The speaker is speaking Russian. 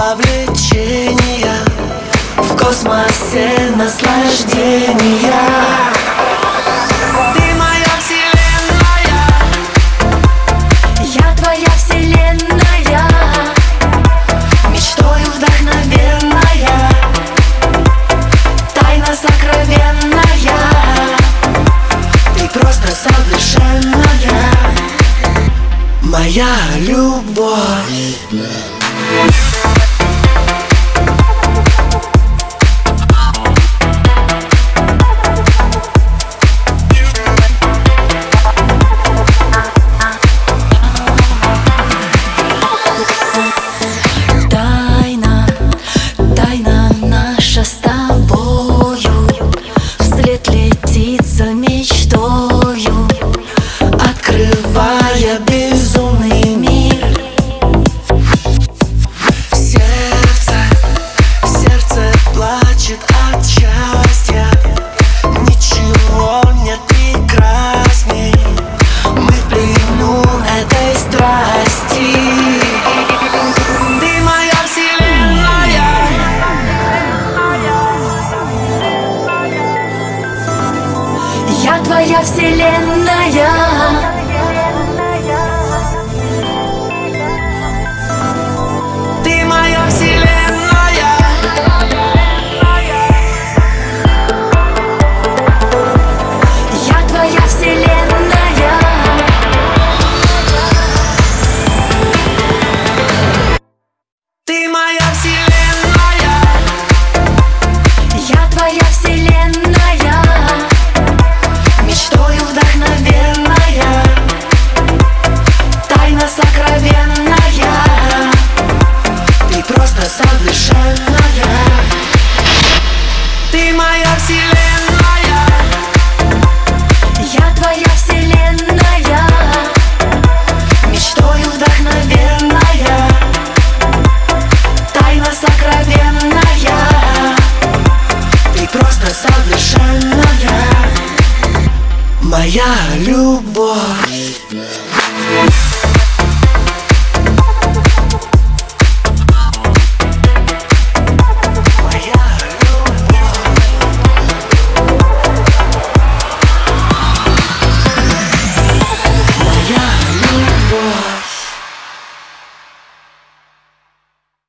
влечения, в космосе наслаждения. Ты моя вселенная, я твоя вселенная, мечтою вдохновенная, тайна сокровенная. ты просто совершенная, моя любовь. Тайна наша с тобою вслед летит за мечтою, Открывая безумный мир. Сердце плачет от счастья. Ничего нет прекрасней. Мы в плену этой страсти. Ты моя вселенная, я твоя вселенная.